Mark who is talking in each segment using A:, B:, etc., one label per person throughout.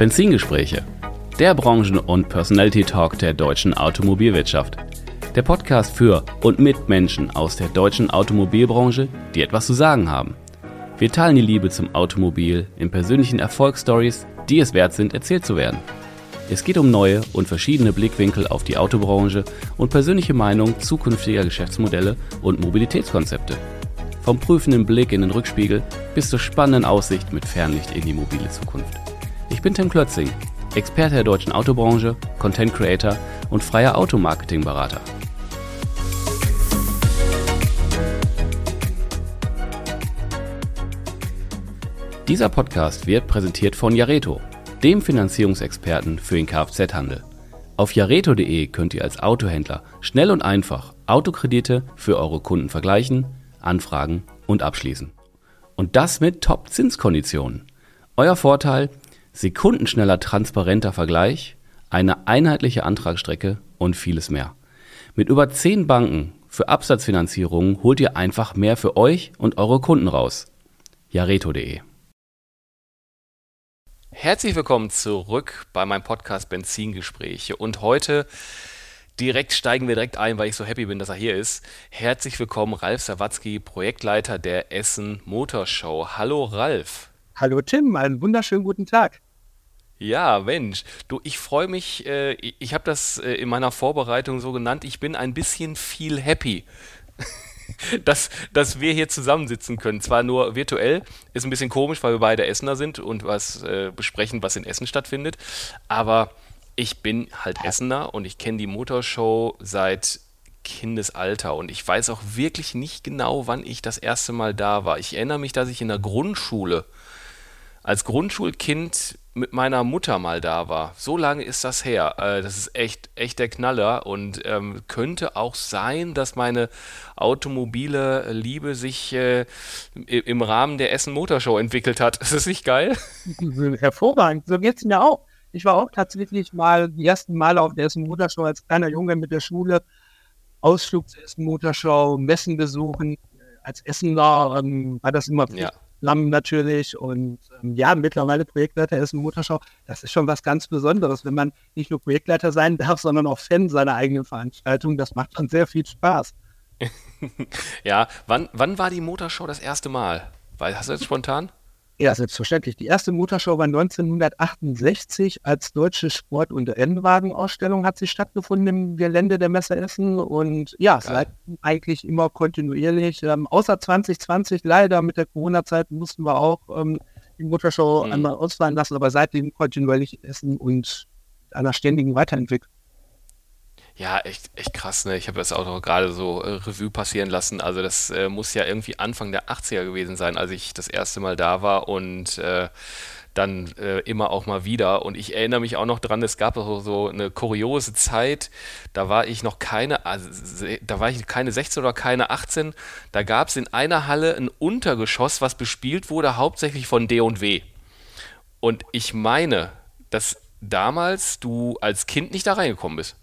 A: Benzingespräche, der Branchen- und Personality-Talk der deutschen Automobilwirtschaft. Der Podcast für und mit Menschen aus der deutschen Automobilbranche, die etwas zu sagen haben. Wir teilen die Liebe zum Automobil in persönlichen Erfolgsstories, die es wert sind, erzählt zu werden. Es geht um neue und verschiedene Blickwinkel auf die Autobranche und persönliche Meinung zukünftiger Geschäftsmodelle und Mobilitätskonzepte. Vom prüfenden Blick in den Rückspiegel bis zur spannenden Aussicht mit Fernlicht in die mobile Zukunft. Ich bin Tim Klötzing, Experte der deutschen Autobranche, Content Creator und freier Automarketing-Berater. Dieser Podcast wird präsentiert von Jareto, dem Finanzierungsexperten für den Kfz-Handel. Auf jareto.de könnt ihr als Autohändler schnell und einfach Autokredite für eure Kunden vergleichen, anfragen und abschließen. Und das mit Top-Zinskonditionen. Euer Vorteil: sekundenschneller, transparenter Vergleich, eine einheitliche Antragsstrecke und vieles mehr. Mit über 10 Banken für Absatzfinanzierungen holt ihr einfach mehr für euch und eure Kunden raus. jareto.de. Herzlich willkommen zurück bei meinem Podcast Benzingespräche und heute steigen wir direkt ein, weil ich so happy bin, dass er hier ist. Herzlich willkommen Ralf Sawatzki, Projektleiter der Essen Motor Show. Hallo Ralf.
B: Hallo Tim, einen wunderschönen guten Tag.
A: Ja, Mensch, du, ich freue mich, ich habe das in meiner Vorbereitung so genannt, ich bin ein bisschen viel happy. Dass wir hier zusammensitzen können. Zwar nur virtuell, ist ein bisschen komisch, weil wir beide Essener sind und was besprechen, was in Essen stattfindet, aber ich bin halt Essener und ich kenne die Motorshow seit Kindesalter und ich weiß auch wirklich nicht genau, wann ich das erste Mal da war. Ich erinnere mich, dass ich in der Grundschule als Grundschulkind mit meiner Mutter mal da war. So lange ist das her. Das ist echt der Knaller und könnte auch sein, dass meine automobile Liebe sich im Rahmen der Essen Motorshow entwickelt hat. Ist das nicht geil?
B: Hervorragend. So geht's mir auch. Ich war auch tatsächlich mal die ersten Male auf der Essen Motorshow als kleiner Junge mit der Schule. Ausflug zur Essen Motorshow, Messen besuchen. Als Essener war das immer
A: Ja.
B: Lamm natürlich und mittlerweile Projektleiter Essen Motorshow, das ist schon was ganz Besonderes, wenn man nicht nur Projektleiter sein darf, sondern auch Fan seiner eigenen Veranstaltung. Das macht dann sehr viel Spaß.
A: Ja, wann war die Motorshow das erste Mal? Hast du das spontan?
B: Ja, selbstverständlich. Die erste Motorshow war 1968 als deutsche Sport- und Rennwagenausstellung hat sie stattgefunden im Gelände der Messe Essen und ja, seitdem eigentlich immer kontinuierlich. Außer 2020 leider mit der Corona-Zeit mussten wir auch die Motorshow einmal ausfallen lassen, aber seitdem kontinuierlich Essen und einer ständigen Weiterentwicklung.
A: Ja, echt krass, ne? Ich habe das auch noch gerade so Revue passieren lassen. Also das muss ja irgendwie Anfang der 80er gewesen sein, als ich das erste Mal da war und dann immer auch mal wieder. Und ich erinnere mich auch noch dran, es gab auch so eine kuriose Zeit, da war ich noch keine 16 oder keine 18. Da gab es in einer Halle ein Untergeschoss, was bespielt wurde, hauptsächlich von D&W. Und ich meine, dass damals du als Kind nicht da reingekommen bist.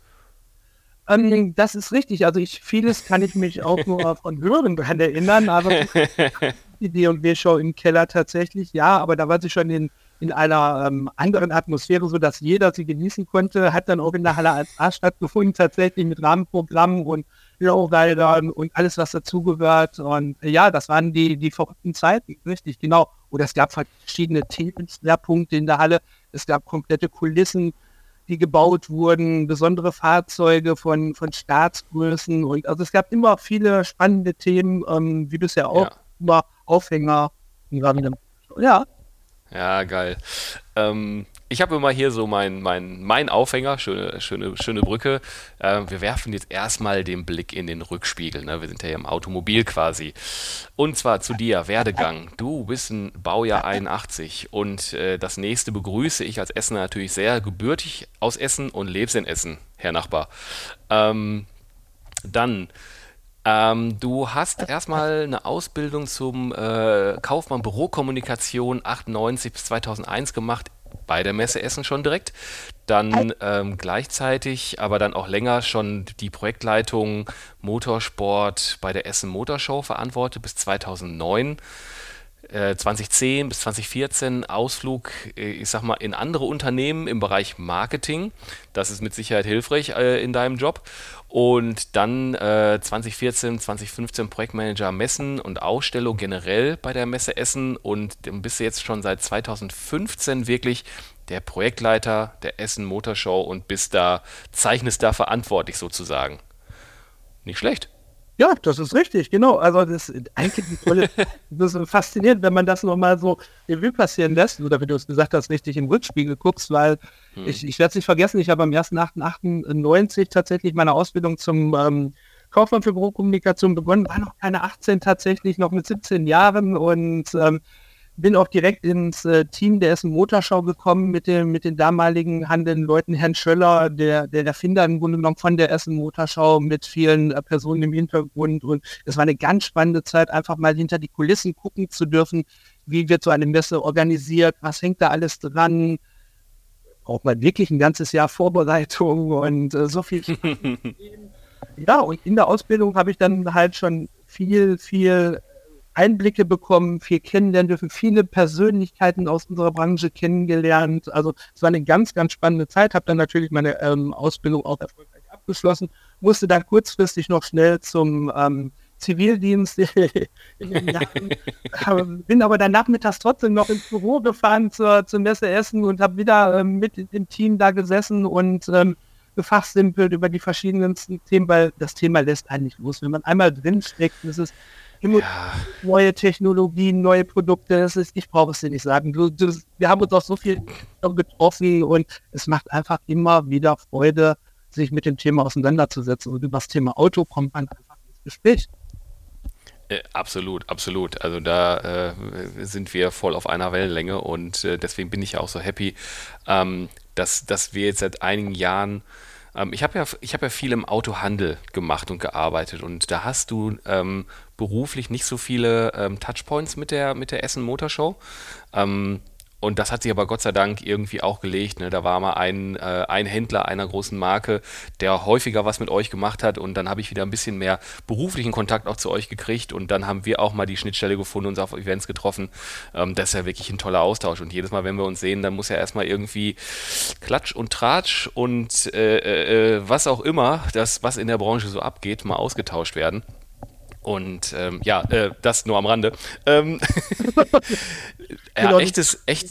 B: Das ist richtig. Also vieles kann ich mich auch nur von Hören dran erinnern, aber die D&W-Show im Keller tatsächlich, ja, aber da war sie schon in einer anderen Atmosphäre, sodass jeder sie genießen konnte, hat dann auch in der Halle 1A stattgefunden, tatsächlich mit Rahmenprogrammen und Lowridern und alles, was dazugehört. Und ja, das waren die verrückten Zeiten, richtig, genau. Oder es gab verschiedene Themenschwerpunkte in der Halle, es gab komplette Kulissen, die gebaut wurden, besondere Fahrzeuge von Staatsgrößen und also es gab immer viele spannende Themen, wie bisher auch, immer Aufhänger. Ja.
A: Ja, geil. Ich habe immer hier so mein Aufhänger, schöne Brücke. Wir werfen jetzt erstmal den Blick in den Rückspiegel. Ne? Wir sind ja im Automobil quasi. Und zwar zu dir, Werdegang. Du bist ein Baujahr 81 und das nächste begrüße ich als Essener natürlich sehr, gebürtig aus Essen und lebst in Essen, Herr Nachbar. Du hast erstmal eine Ausbildung zum Kaufmann Bürokommunikation 98 bis 2001 gemacht, bei der Messe Essen schon direkt. Dann gleichzeitig, aber dann auch länger schon die Projektleitung Motorsport bei der Essen Motorshow verantwortet bis 2009. 2010 bis 2014 Ausflug, ich sag mal, in andere Unternehmen im Bereich Marketing. Das ist mit Sicherheit hilfreich in deinem Job. Und dann 2014, 2015 Projektmanager Messen und Ausstellung generell bei der Messe Essen. Und dann bist du jetzt schon seit 2015 wirklich der Projektleiter der Essen Motorshow und zeichnest da verantwortlich sozusagen. Nicht schlecht.
B: Ja, das ist richtig, genau. Also das ist eigentlich das ist faszinierend, wenn man das nochmal so Revue passieren lässt, oder wie du es gesagt hast, richtig im Rückspiegel guckst, weil ich werde es nicht vergessen, ich habe am 1.8.98 tatsächlich meine Ausbildung zum Kaufmann für Bürokommunikation begonnen, war noch keine 18 tatsächlich, noch mit 17 Jahren und bin auch direkt ins Team der Essen Motorschau gekommen mit den damaligen handelnden Leuten, Herrn Schöller, der Erfinder im Grunde genommen von der Essen Motorschau mit vielen Personen im Hintergrund. Und es war eine ganz spannende Zeit, einfach mal hinter die Kulissen gucken zu dürfen, wie wird so eine Messe organisiert, was hängt da alles dran. Braucht man wirklich ein ganzes Jahr Vorbereitung und so viel. Ja, und in der Ausbildung habe ich dann halt schon viel Einblicke bekommen, viel kennenlernen dürfen, viele Persönlichkeiten aus unserer Branche kennengelernt. Also es war eine ganz, ganz spannende Zeit. Habe dann natürlich meine Ausbildung auch erfolgreich abgeschlossen, musste dann kurzfristig noch schnell zum Zivildienst in den Jahren. Bin aber dann nachmittags trotzdem noch ins Büro gefahren zur Messe Essen und habe wieder mit im Team da gesessen und gefachsimpelt über die verschiedensten Themen, weil das Thema lässt einen nicht los. Wenn man einmal drinsteckt, ist es neue Technologien, neue Produkte, ich brauche es dir nicht sagen. Wir haben uns auch so viel getroffen und es macht einfach immer wieder Freude, sich mit dem Thema auseinanderzusetzen. Und über das Thema Auto kommt man einfach ins Gespräch.
A: Absolut, absolut. Also da sind wir voll auf einer Wellenlänge und deswegen bin ich ja auch so happy, dass wir jetzt seit einigen Jahren ich habe ja viel im Autohandel gemacht und gearbeitet und da hast du beruflich nicht so viele Touchpoints mit der Essen Motorshow. Und das hat sich aber Gott sei Dank irgendwie auch gelegt. Ne? Da war mal ein Händler einer großen Marke, der häufiger was mit euch gemacht hat und dann habe ich wieder ein bisschen mehr beruflichen Kontakt auch zu euch gekriegt und dann haben wir auch mal die Schnittstelle gefunden, uns auf Events getroffen. Das ist ja wirklich ein toller Austausch und jedes Mal, wenn wir uns sehen, dann muss ja erstmal irgendwie Klatsch und Tratsch und was auch immer, was in der Branche so abgeht, mal ausgetauscht werden. Und das nur am Rande.
B: Genau,
A: Echt.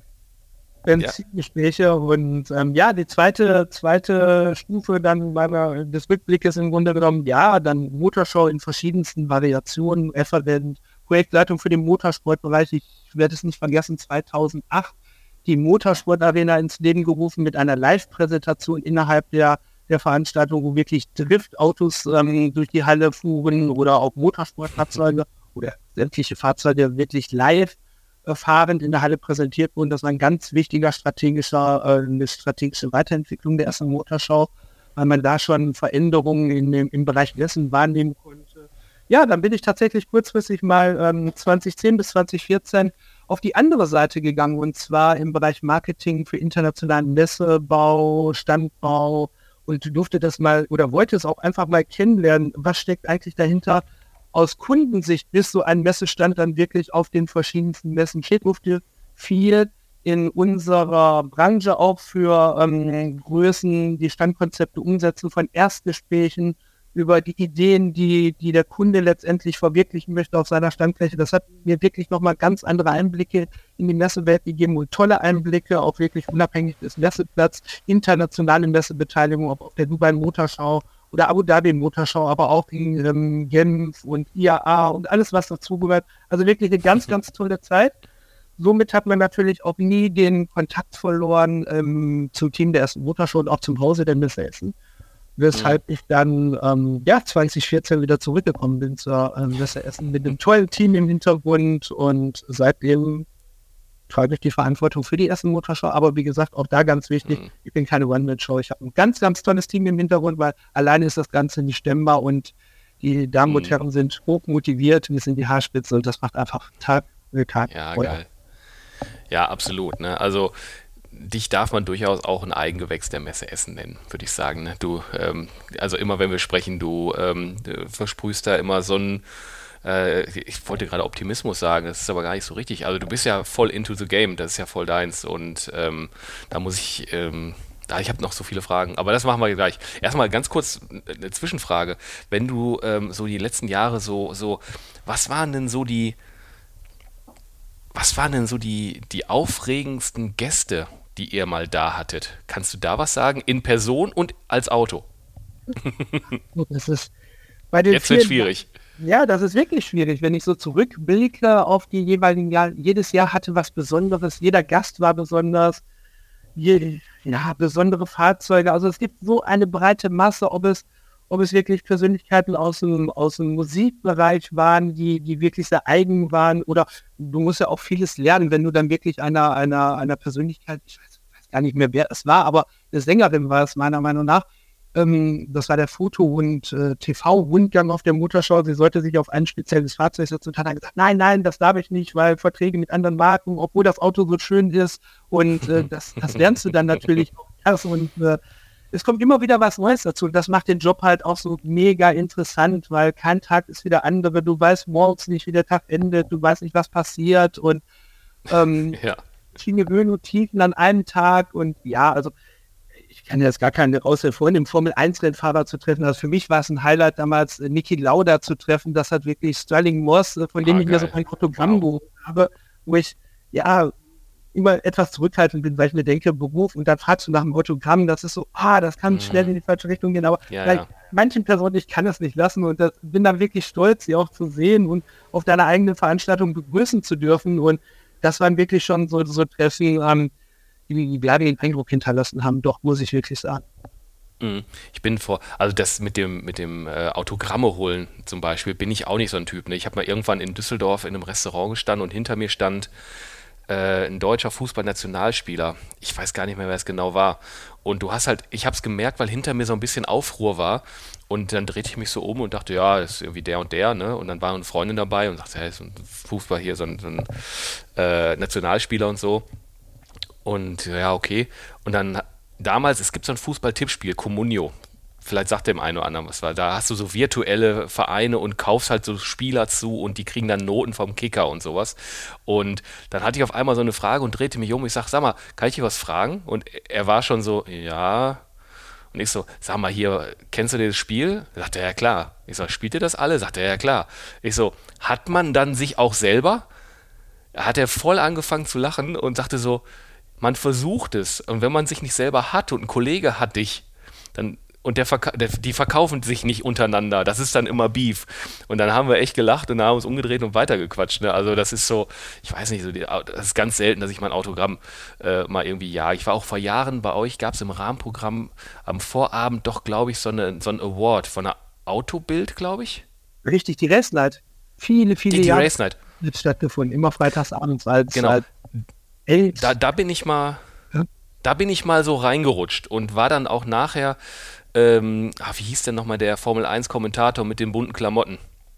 B: Gespräche und die zweite Stufe dann des Rückblickes im Grunde genommen, dann Motorshow in verschiedensten Variationen, Referent, Projektleitung für den Motorsportbereich, ich werde es nicht vergessen, 2008 die Motorsportarena ins Leben gerufen mit einer Live-Präsentation innerhalb der Veranstaltung, wo wirklich Driftautos durch die Halle fuhren oder auch Motorsportfahrzeuge oder sämtliche Fahrzeuge wirklich live fahrend in der Halle präsentiert wurden. Das war ein ganz wichtiger eine strategische Weiterentwicklung der Essen Motorschau, weil man da schon Veränderungen im Bereich Essen wahrnehmen konnte. Ja, dann bin ich tatsächlich kurzfristig mal 2010 bis 2014 auf die andere Seite gegangen und zwar im Bereich Marketing für internationalen Messebau, Standbau und durfte das mal oder wollte es auch einfach mal kennenlernen, was steckt eigentlich dahinter aus Kundensicht, bis so ein Messestand dann wirklich auf den verschiedensten Messen steht, durfte viel in unserer Branche auch für Größen, die Standkonzepte umsetzen, von Erstgesprächen über die Ideen, die der Kunde letztendlich verwirklichen möchte auf seiner Standfläche. Das hat mir wirklich nochmal ganz andere Einblicke in die Messewelt gegeben und tolle Einblicke, auch wirklich unabhängig des Messeplatz, internationale Messebeteiligung, ob auf der Dubai Motorschau oder Abu Dhabi Motorschau, aber auch in Genf und IAA und alles, was dazugehört. Also wirklich eine ganz, ganz tolle Zeit. Somit hat man natürlich auch nie den Kontakt verloren zum Team der Essen Motorshow und auch zum Hause der Messe Essen. Weshalb ich dann 2014 wieder zurückgekommen bin zur Messe Essen mit einem tollen Team im Hintergrund und seitdem trage ich die Verantwortung für die Essen Motorshow, aber wie gesagt, auch da ganz wichtig, ich bin keine One-Man-Show, ich habe ein ganz, ganz tolles Team im Hintergrund, weil alleine ist das Ganze nicht stemmbar und die Damen und Herren sind hoch motiviert, wir sind die Haarspitze und das macht einfach Tag für Tag.
A: Ja, geil. Ja, absolut. Ne? Also dich darf man durchaus auch ein Eigengewächs der Messe Essen nennen, würde ich sagen. Ne? Du, also immer wenn wir sprechen, du versprühst da immer so ein ich wollte gerade Optimismus sagen, das ist aber gar nicht so richtig. Also du bist ja voll into the game, das ist ja voll deins und da muss ich, ich habe noch so viele Fragen, aber das machen wir gleich. Erstmal ganz kurz eine Zwischenfrage. Wenn du so die letzten Jahre was waren denn so die aufregendsten Gäste, die ihr mal da hattet? Kannst du da was sagen? In Person und als Auto?
B: Das ist bei den
A: Jetzt wird
B: vielen,
A: schwierig.
B: ja, das ist wirklich schwierig, wenn ich so zurückblicke auf die jeweiligen Jahre. Jedes Jahr hatte was Besonderes, jeder Gast war besonders, besondere Fahrzeuge. Also es gibt so eine breite Masse, ob es wirklich Persönlichkeiten aus dem Musikbereich waren, die wirklich sehr eigen waren. Oder du musst ja auch vieles lernen, wenn du dann wirklich einer Persönlichkeit, ich weiß gar nicht mehr, wer es war, aber eine Sängerin war es meiner Meinung nach. Das war der Foto- und TV-Rundgang auf der Motorschau. Sie sollte sich auf ein spezielles Fahrzeug setzen und hat dann gesagt, nein, nein, das darf ich nicht, weil Verträge mit anderen Marken, obwohl das Auto so schön ist. Und das lernst du dann natürlich auch erst. Und es kommt immer wieder was Neues dazu. Und das macht den Job halt auch so mega interessant, weil kein Tag ist wie der andere. Du weißt morgens nicht, wie der Tag endet. Du weißt nicht, was passiert. Und
A: Ja.
B: verschiedene Höhen und Tiefen an einem Tag. Und ja, also ich kann jetzt gar keine Aussage vorhin, im Formel-1-Rennfahrer zu treffen. Also für mich war es ein Highlight damals, Niki Lauda zu treffen. Das hat wirklich Sterling Moss, von dem ich mir so ein Autogramm geholt habe, wo ich immer etwas zurückhaltend bin, weil ich mir denke, Beruf und dann fragst du nach dem Autogramm, das ist so, das kann schnell in die falsche Richtung gehen, aber bei manchen Personen, ich kann es nicht lassen und bin dann wirklich stolz, sie auch zu sehen und auf deiner eigenen Veranstaltung begrüßen zu dürfen und das waren wirklich schon so Treffen, die bleibenden Eindruck hinterlassen haben, doch, muss ich wirklich sagen.
A: Ich bin also das mit dem Autogramme holen zum Beispiel, bin ich auch nicht so ein Typ. Ne? Ich habe mal irgendwann in Düsseldorf in einem Restaurant gestanden und hinter mir stand ein deutscher Fußballnationalspieler. Ich weiß gar nicht mehr, wer es genau war. Und ich habe es gemerkt, weil hinter mir so ein bisschen Aufruhr war. Und dann drehte ich mich so um und dachte, ja, das ist irgendwie der und der, ne? Und dann war eine Freundin dabei und sagte, hey, so ein Fußball hier, so ein Nationalspieler und so. Und ja, okay. Und dann damals, es gibt so ein Fußball-Tippspiel, Comunio. Vielleicht sagt dem einen oder anderen was, weil da hast du so virtuelle Vereine und kaufst halt so Spieler zu und die kriegen dann Noten vom Kicker und sowas. Und dann hatte ich auf einmal so eine Frage und drehte mich um. Ich sag mal, kann ich dir was fragen? Und er war schon so, ja. Und ich so, sag mal hier, kennst du das Spiel? Sagt er, ja klar. Ich so, spielt ihr das alle? Sagt er, ja klar. Ich so, hat man dann sich auch selber? Hat er voll angefangen zu lachen und sagte so, man versucht es. Und wenn man sich nicht selber hat und ein Kollege hat dich, dann und die verkaufen sich nicht untereinander. Das ist dann immer Beef. Und dann haben wir echt gelacht und haben uns umgedreht und weitergequatscht. Ne? Also das ist so, ich weiß nicht, das ist ganz selten, dass ich mein Autogramm mal irgendwie ich war auch vor Jahren bei euch, gab es im Rahmenprogramm am Vorabend doch, glaube ich, so ein Award von einer Autobild, glaube ich.
B: Richtig, die Race Night. Viele
A: Die
B: Jahre
A: Race Night.
B: hat stattgefunden, immer freitagsabends
A: Genau.
B: als
A: Da bin ich mal,
B: Ja.
A: da bin ich mal so reingerutscht und war dann auch nachher, wie hieß denn nochmal der Formel 1 Kommentator mit den bunten Klamotten?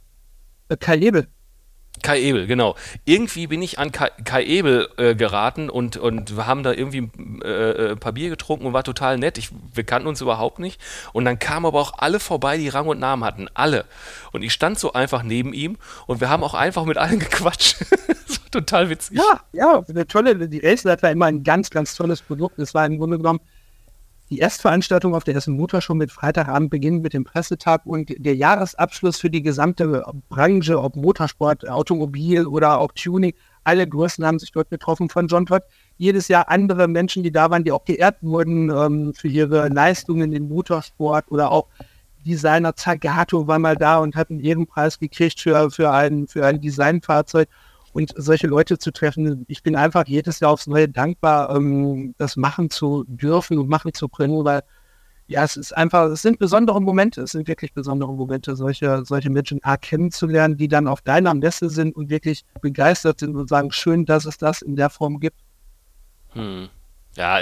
B: Kai Ebel.
A: Kai Ebel, genau. Irgendwie bin ich an Kai Ebel geraten und wir haben da irgendwie ein paar Bier getrunken und war total nett. Wir kannten uns überhaupt nicht. Und dann kamen aber auch alle vorbei, die Rang und Namen hatten. Alle. Und ich stand so einfach neben ihm und wir haben auch einfach mit allen gequatscht. Das war total witzig.
B: Ja, die Race Night war immer ein ganz, ganz tolles Produkt. Es war im Grunde genommen die Erstveranstaltung auf der Essen Motorshow mit Freitagabend beginnend mit dem Pressetag und der Jahresabschluss für die gesamte Branche, ob Motorsport, Automobil oder auch Tuning. Alle Größen haben sich dort getroffen von John Todd. Jedes Jahr andere Menschen, die da waren, die auch geehrt wurden für ihre Leistungen im Motorsport oder auch Designer Zagato war mal da und hat einen Ehrenpreis gekriegt für ein Designfahrzeug. Und solche Leute zu treffen, ich bin einfach jedes Jahr aufs Neue dankbar, das machen zu dürfen und machen zu können, weil ja, es sind besondere Momente, es sind wirklich besondere Momente, solche Menschen kennenzulernen, die dann auf deiner Messe sind und wirklich begeistert sind und sagen, schön, dass es das in der Form gibt.
A: Ja,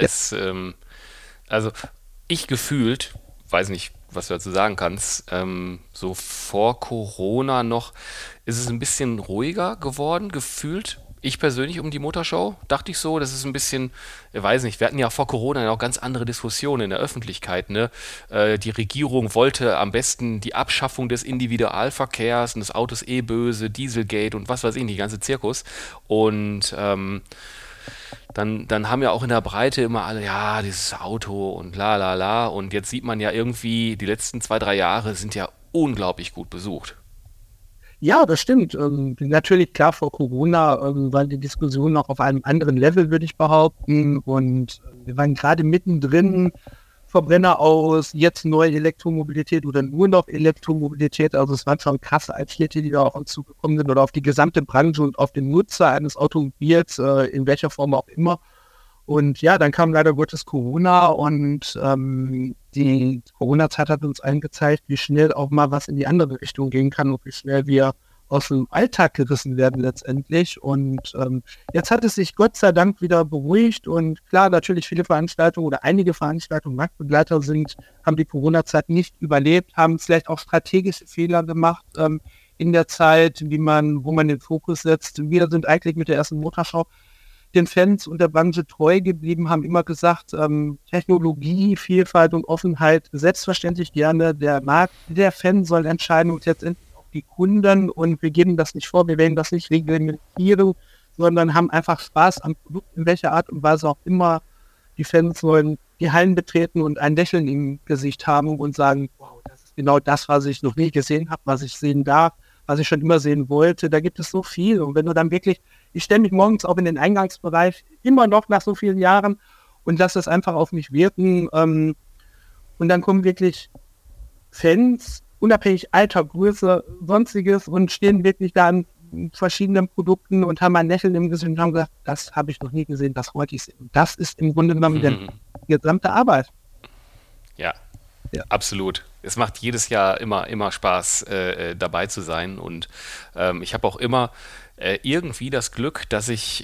A: also ich gefühlt, weiß nicht, was du dazu sagen kannst, so vor Corona noch, ist es ein bisschen ruhiger geworden, gefühlt Ich persönlich um die Motorshow dachte ich so, das ist ein bisschen, ich weiß nicht, wir hatten ja vor Corona ja auch ganz andere Diskussionen in der Öffentlichkeit, ne? Die Regierung wollte am besten die Abschaffung des Individualverkehrs und das Auto ist eh böse, Dieselgate und was weiß ich, die ganze Zirkus. Und dann haben ja auch in der Breite immer alle, ja, dieses Auto und la la la. Und jetzt sieht man ja irgendwie, die letzten 2, 3 Jahre sind ja unglaublich gut besucht.
B: Ja, das stimmt. Natürlich, klar, vor Corona war die Diskussion noch auf einem anderen Level, würde ich behaupten. Und wir waren gerade mittendrin, Verbrenner aus, jetzt neue Elektromobilität oder nur noch Elektromobilität. Also es waren schon krasse Einschnitte, die da auf uns zugekommen sind oder auf die gesamte Branche und auf den Nutzer eines Automobils, in welcher Form auch immer. Und ja, dann kam leider Gottes Corona und die Corona-Zeit hat uns allen gezeigt, wie schnell auch mal was in die andere Richtung gehen kann und wie schnell wir aus dem Alltag gerissen werden letztendlich. Und jetzt hat es sich Gott sei Dank wieder beruhigt und klar, natürlich viele Veranstaltungen oder einige Veranstaltungen, Marktbegleiter haben die Corona-Zeit nicht überlebt, haben vielleicht auch strategische Fehler gemacht in der Zeit, wo man den Fokus setzt. Wir sind eigentlich mit der ersten Motorschau den Fans und der Branche treu geblieben, haben immer gesagt, Technologie, Vielfalt und Offenheit selbstverständlich gerne. Der Markt, der Fan soll entscheiden und letztendlich auch die Kunden und wir geben das nicht vor, wir werden das nicht reglementieren, sondern haben einfach Spaß am Produkt, in welcher Art und Weise auch immer. Die Fans sollen die Hallen betreten und ein Lächeln im Gesicht haben und sagen, wow, das ist genau das, was ich noch nie gesehen habe, was ich sehen darf, was ich schon immer sehen wollte. Da gibt es so viel und wenn du dann wirklich, ich stelle mich morgens auch in den Eingangsbereich, immer noch nach so vielen Jahren und lasse das einfach auf mich wirken. Und dann kommen wirklich Fans, unabhängig Alter, Größe, Sonstiges und stehen wirklich da an verschiedenen Produkten und haben ein Lächeln im Gesicht und haben gesagt, das habe ich noch nie gesehen, das wollte ich sehen. Und das ist im Grunde genommen die gesamte Arbeit.
A: Ja,
B: Ja.
A: absolut. Es macht jedes Jahr immer Spaß, dabei zu sein. Und ich habe auch immer irgendwie das Glück, dass ich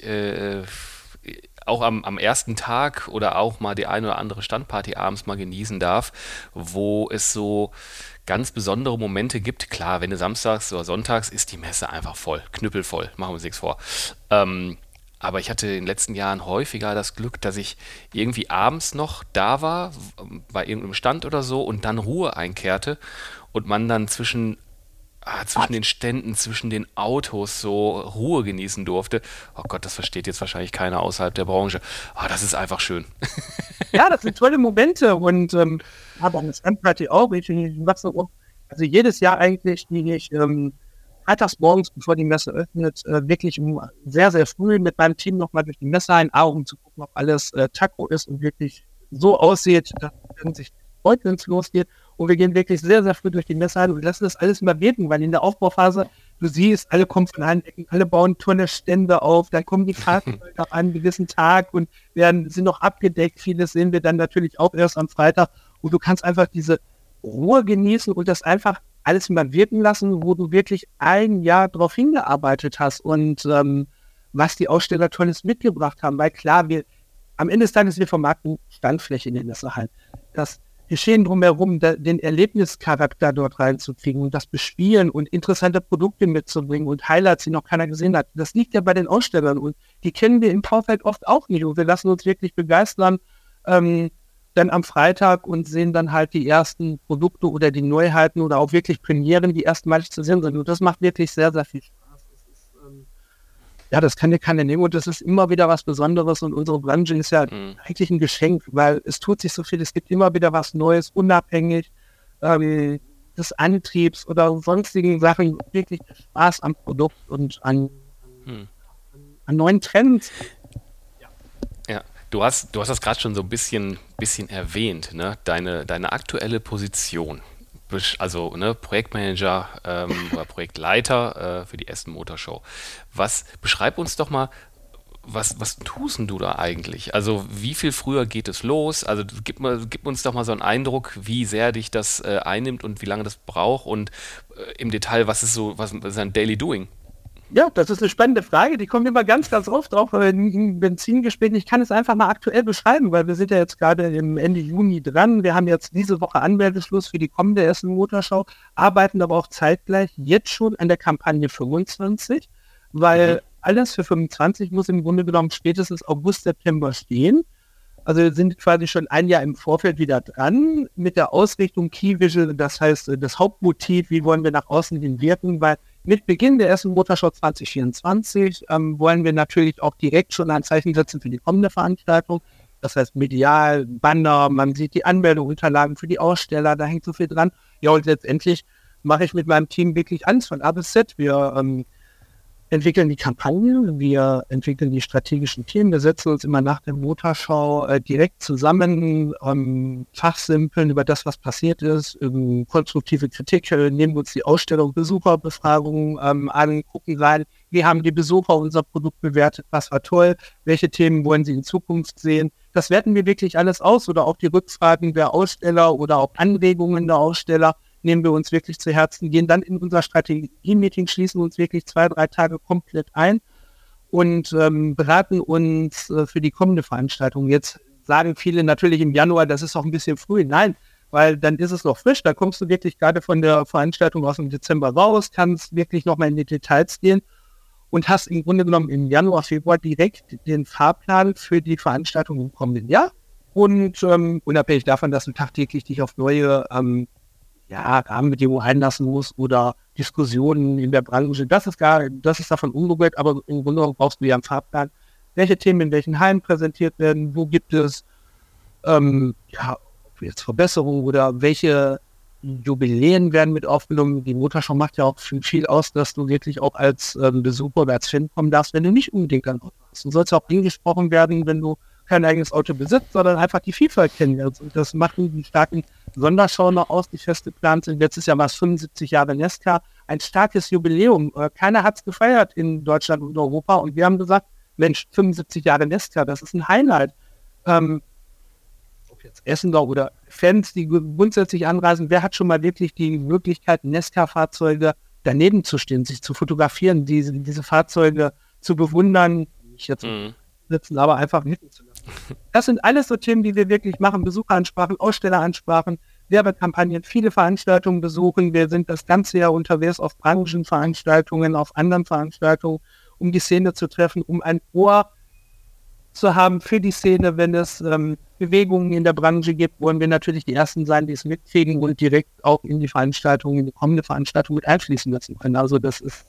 A: auch am ersten Tag oder auch mal die eine oder andere Standparty abends mal genießen darf, wo es so ganz besondere Momente gibt. Klar, wenn du samstags oder sonntags ist die Messe einfach voll, knüppelvoll, machen wir uns nichts vor. Aber ich hatte in den letzten Jahren häufiger das Glück, dass ich irgendwie abends noch da war, bei irgendeinem Stand oder so und dann Ruhe einkehrte und man dann zwischen den Ständen, zwischen den Autos so Ruhe genießen durfte. Oh Gott, das versteht jetzt wahrscheinlich keiner außerhalb der Branche. Das ist einfach schön.
B: Ja, das sind tolle Momente und aber eine Standparty auch. Ich mache so, also jedes Jahr eigentlich, die ich freitags morgens, bevor die Messe öffnet, wirklich sehr, sehr früh mit meinem Team nochmal durch die Messe um zu gucken, ob alles Taco ist und wirklich so aussieht, dass man sich freut, wenn es losgeht. Und wir gehen wirklich sehr, sehr früh durch die Messe und lassen das alles mal wirken, weil in der Aufbauphase, du siehst, alle kommen von allen Ecken, alle bauen tolle Stände auf, dann kommen die Fahrzeuge an einem gewissen Tag und sind noch abgedeckt. Vieles sehen wir dann natürlich auch erst am Freitag. Und du kannst einfach diese Ruhe genießen und das einfach alles mal wirken lassen, wo du wirklich ein Jahr drauf hingearbeitet hast und was die Aussteller Tolles mitgebracht haben. Weil klar, am Ende des Tages, wir vermarkten Standfläche in den Messehallen. Das Geschehen drumherum, den Erlebnischarakter dort reinzukriegen und das Bespielen und interessante Produkte mitzubringen und Highlights, die noch keiner gesehen hat. Das liegt ja bei den Ausstellern und die kennen wir im Vorfeld oft auch nicht und wir lassen uns wirklich begeistern dann am Freitag und sehen dann halt die ersten Produkte oder die Neuheiten oder auch wirklich Premieren, die erstmalig zu sehen sind und das macht wirklich sehr, sehr viel Spaß. Ja, das kann dir keiner nehmen und das ist immer wieder was Besonderes und unsere Branche ist ja eigentlich ein Geschenk, weil es tut sich so viel, es gibt immer wieder was Neues, unabhängig des Antriebs oder sonstigen Sachen, wirklich Spaß am Produkt und an neuen Trends.
A: Ja, du hast das gerade schon so ein bisschen erwähnt, ne? Deine aktuelle Position. Also Projektmanager oder Projektleiter für die Essen Motorshow. Beschreib uns doch mal, was tust denn du da eigentlich? Also wie viel früher geht es los? Also gib uns doch mal so einen Eindruck, wie sehr dich das einnimmt und wie lange das braucht und im Detail, was ist ein Daily Doing?
B: Ja, das ist eine spannende Frage, die kommt immer ganz, ganz oft drauf in Benzingesprächen. Ich kann es einfach mal aktuell beschreiben, weil wir sind ja jetzt gerade im Ende Juni dran. Wir haben jetzt diese Woche Anmeldeschluss für die kommende Essen Motorschau, arbeiten aber auch zeitgleich jetzt schon an der Kampagne 25, weil alles für 25 muss im Grunde genommen spätestens August, September stehen. Also wir sind quasi schon ein Jahr im Vorfeld wieder dran mit der Ausrichtung Key Visual, das heißt das Hauptmotiv, wie wollen wir nach außen hin wirken, weil mit Beginn der ersten Motorshow 2024 wollen wir natürlich auch direkt schon ein Zeichen setzen für die kommende Veranstaltung. Das heißt medial, Banner, man sieht die Anmeldeunterlagen für die Aussteller, da hängt so viel dran. Ja, und letztendlich mache ich mit meinem Team wirklich alles von A bis Z. Wir entwickeln die Kampagne, wir entwickeln die strategischen Themen, wir setzen uns immer nach der Motorschau direkt zusammen, fachsimpeln über das, was passiert ist, konstruktive Kritik, nehmen uns die Ausstellung, Besucherbefragungen an, gucken rein, wie haben die Besucher unser Produkt bewertet, was war toll, welche Themen wollen sie in Zukunft sehen. Das werten wir wirklich alles aus oder auch die Rückfragen der Aussteller oder auch Anregungen der Aussteller nehmen wir uns wirklich zu Herzen, gehen dann in unser Strategie-Meeting, schließen uns wirklich 2-3 Tage komplett ein und beraten uns für die kommende Veranstaltung. Jetzt sagen viele natürlich im Januar, das ist auch ein bisschen früh. Nein, weil dann ist es noch frisch, da kommst du wirklich gerade von der Veranstaltung aus dem Dezember raus, kannst wirklich nochmal in die Details gehen und hast im Grunde genommen im Januar, Februar direkt den Fahrplan für die Veranstaltung im kommenden Jahr und unabhängig davon, dass du tagtäglich dich auf neue Rahmenbedingungen einlassen muss oder Diskussionen in der Branche. Das ist davon unberührt, aber im Grunde genommen brauchst du ja einen Fahrplan. Welche Themen in welchen Hallen präsentiert werden, wo gibt es jetzt Verbesserungen oder welche Jubiläen werden mit aufgenommen. Die Motorshow macht ja auch viel aus, dass du wirklich auch als Besucher oder als Fan kommen darfst, wenn du nicht unbedingt ein Auto hast. Du sollst auch angesprochen werden, wenn du kein eigenes Auto besitzt, sondern einfach die Vielfalt kennenlernst. Und das macht die starken Sonderschau noch aus, die fest geplant sind. Letztes Jahr war es 75 Jahre Nesca, ein starkes Jubiläum. Keiner hat es gefeiert in Deutschland und Europa und wir haben gesagt, Mensch, 75 Jahre Nesca, das ist ein Highlight. Ob jetzt Essener oder Fans, die grundsätzlich anreisen, wer hat schon mal wirklich die Möglichkeit, Nesca-Fahrzeuge daneben zu stehen, sich zu fotografieren, diese Fahrzeuge zu bewundern, nicht jetzt sitzen, aber einfach mitten zu lassen. Das sind alles so Themen, die wir wirklich machen, Besucheransprachen, Ausstelleransprachen, Werbekampagnen, viele Veranstaltungen besuchen. Wir sind das ganze Jahr unterwegs auf Branchenveranstaltungen, auf anderen Veranstaltungen, um die Szene zu treffen, um ein Ohr zu haben für die Szene. Wenn es Bewegungen in der Branche gibt, wollen wir natürlich die Ersten sein, die es mitkriegen und direkt auch in die Veranstaltung, in die kommende Veranstaltung mit einfließen lassen können. Also das ist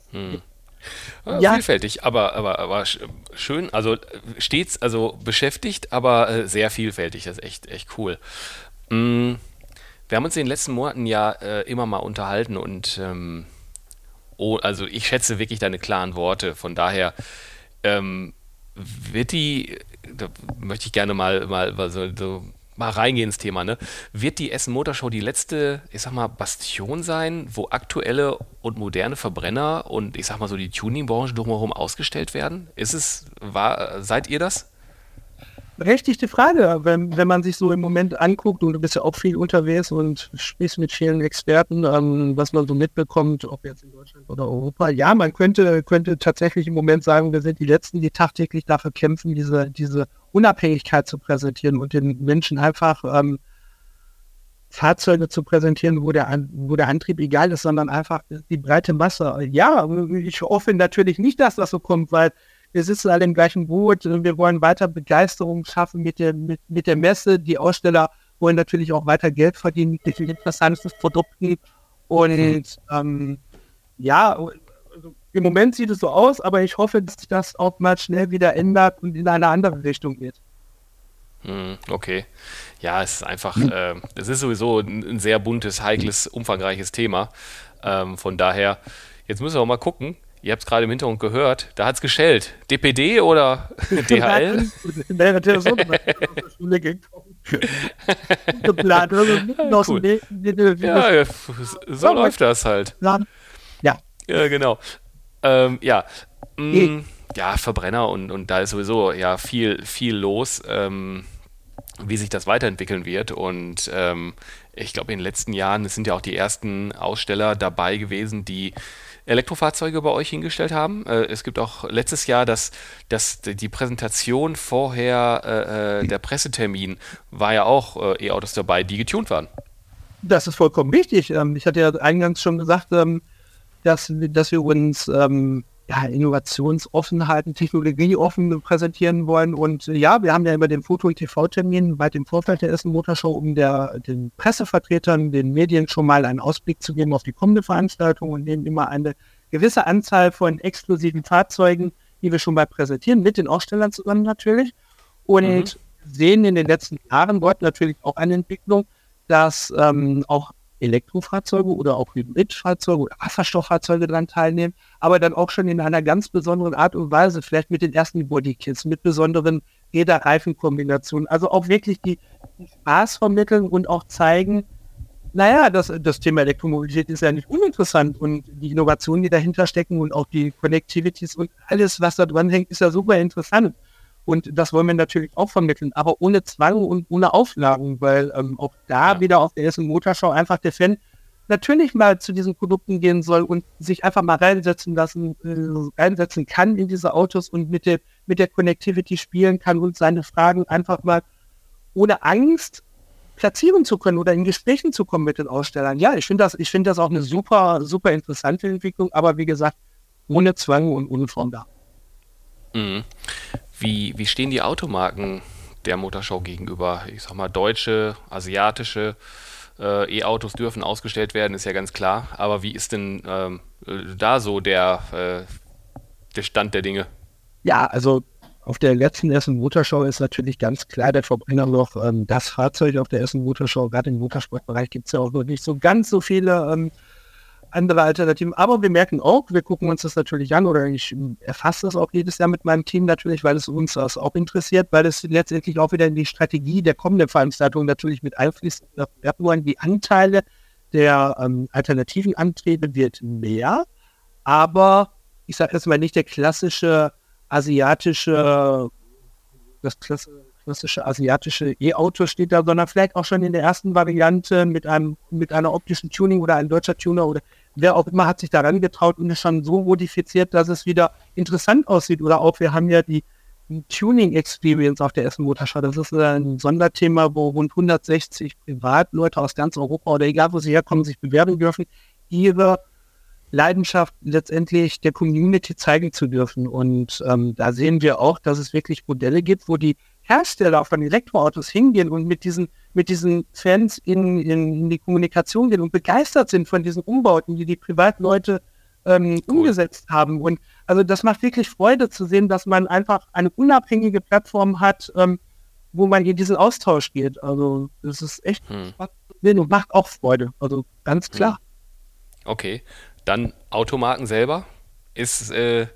A: vielfältig, aber schön, also stets beschäftigt, aber sehr vielfältig, das ist echt cool. Wir haben uns in den letzten Monaten ja immer mal unterhalten und also ich schätze wirklich deine klaren Worte, von daher da möchte ich gerne mal reingehen ins Thema, ne? Wird die Essen Motorshow die letzte, ich sag mal, Bastion sein, wo aktuelle und moderne Verbrenner und ich sag mal so die Tuning-Branche drumherum ausgestellt werden? Seid ihr das?
B: Berechtigte Frage, wenn man sich so im Moment anguckt, und du bist ja auch viel unterwegs und sprichst mit vielen Experten, was man so mitbekommt, ob jetzt in Deutschland oder Europa. Ja, man könnte tatsächlich im Moment sagen, wir sind die Letzten, die tagtäglich dafür kämpfen, diese Unabhängigkeit zu präsentieren und den Menschen einfach Fahrzeuge zu präsentieren, wo der Antrieb egal ist, sondern einfach die breite Masse. Ja, ich hoffe natürlich nicht, dass das so kommt, weil wir sitzen alle im gleichen Boot, wir wollen weiter Begeisterung schaffen mit der Messe. Die Aussteller wollen natürlich auch weiter Geld verdienen mit den interessantesten Produkten. Und also im Moment sieht es so aus, aber ich hoffe, dass sich das auch mal schnell wieder ändert und in eine andere Richtung geht.
A: Okay. Ja, es ist einfach, es ist sowieso ein sehr buntes, heikles, umfangreiches Thema. Von daher, jetzt müssen wir auch mal gucken. Ihr habt es gerade im Hintergrund gehört, da hat es geschellt. DPD oder DHL?
B: Der hat ja so aus der Schule gekommen. Geplant.
A: Cool. Ja, so läuft das halt.
B: Ja,
A: genau. Ja, Verbrenner und da ist sowieso ja viel los, wie sich das weiterentwickeln wird. Und ich glaube, in den letzten Jahren, es sind ja auch die ersten Aussteller dabei gewesen, die Elektrofahrzeuge bei euch hingestellt haben. Es gibt auch letztes Jahr die Präsentation vorher, der Pressetermin, war ja auch E-Autos dabei, die getunt waren.
B: Das ist vollkommen richtig. Ich hatte ja eingangs schon gesagt, dass wir uns Innovationsoffenheiten, technologieoffen präsentieren wollen. Und ja, wir haben ja immer den Foto- und TV-Termin weit im Vorfeld der Essen Motorshow, um den Pressevertretern, den Medien schon mal einen Ausblick zu geben auf die kommende Veranstaltung und nehmen immer eine gewisse Anzahl von exklusiven Fahrzeugen, die wir schon mal präsentieren, mit den Ausstellern zusammen natürlich. Und sehen in den letzten Jahren dort natürlich auch eine Entwicklung, dass auch Elektrofahrzeuge oder auch Hybridfahrzeuge oder Wasserstofffahrzeuge daran teilnehmen, aber dann auch schon in einer ganz besonderen Art und Weise, vielleicht mit den ersten Bodykits, mit besonderen Räder-Reifen-Kombinationen, also auch wirklich die Spaß vermitteln und auch zeigen, naja, das Thema Elektromobilität ist ja nicht uninteressant und die Innovationen, die dahinter stecken und auch die Connectivities und alles, was da dran hängt, ist ja super interessant. Und das wollen wir natürlich auch vermitteln, aber ohne Zwang und ohne Auflagen, weil auch da wieder auf der Essen Motorshow einfach der Fan natürlich mal zu diesen Produkten gehen soll und sich einfach mal reinsetzen kann in diese Autos und mit der Connectivity spielen kann und seine Fragen einfach mal ohne Angst platzieren zu können oder in Gesprächen zu kommen mit den Ausstellern. Ja, ich finde das auch eine super, super interessante Entwicklung, aber wie gesagt, ohne Zwang und ohne Form da.
A: Mhm. Wie stehen die Automarken der Motorshow gegenüber? Ich sag mal, deutsche, asiatische E-Autos dürfen ausgestellt werden, ist ja ganz klar. Aber wie ist denn da so der Stand der Dinge?
B: Ja, also auf der letzten Essen Motorshow ist natürlich ganz klar der Verbrenner noch das Fahrzeug auf der Essen Motorshow. Gerade im Motorsportbereich gibt es ja auch noch nicht so ganz so viele andere Alternativen. Aber wir merken auch, wir gucken uns das natürlich an oder ich erfasse das auch jedes Jahr mit meinem Team natürlich, weil es uns das auch interessiert, weil es letztendlich auch wieder in die Strategie der kommenden Veranstaltung natürlich mit einfließt. Die Anteile der alternativen Antriebe wird mehr, aber ich sage jetzt mal nicht der klassische asiatische asiatische E-Auto steht da, sondern vielleicht auch schon in der ersten Variante mit einer optischen Tuning oder ein deutscher Tuner oder wer auch immer hat sich daran getraut und ist schon so modifiziert, dass es wieder interessant aussieht. Oder auch, wir haben ja die Tuning Experience auf der Essen Motorshow. Das ist ein Sonderthema, wo rund 160 Privatleute aus ganz Europa oder egal wo sie herkommen, sich bewerben dürfen, ihre Leidenschaft letztendlich der Community zeigen zu dürfen. Und da sehen wir auch, dass es wirklich Modelle gibt, wo die Hersteller von Elektroautos hingehen und mit diesen Fans in die Kommunikation gehen und begeistert sind von diesen Umbauten, die Privatleute umgesetzt haben. Und also das macht wirklich Freude zu sehen, dass man einfach eine unabhängige Plattform hat, wo man in diesen Austausch geht. Also das ist echt spannend und macht auch Freude. Also ganz klar.
A: Okay. Dann Automarken selber ist,